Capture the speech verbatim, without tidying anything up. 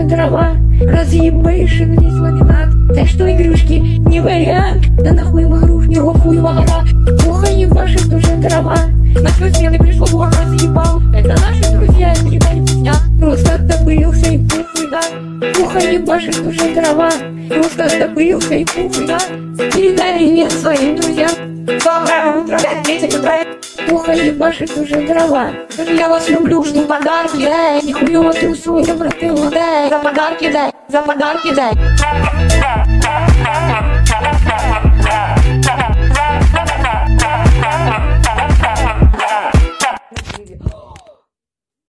уже дрова. Разъебаешь и весь ламинат. Так что игрушки не вариант. Да нахуй игрушки, его хуй вода. Плохо ебашит уже дрова. На твой смены пришло, двор разъебал. Это наши друзья, никогда не песня. Просто добылился и пухуй, да. Плохо ебашит уже дрова. Просто добылился и пухуй, да. Передай привет своим друзьям. Доброе утро, пять тридцать утра. Плохо ебашит уже дрова. Я вас люблю, жду подарки, дай. Нихуево трусу, я брателло, дай. За подарки дай, за подарки дай.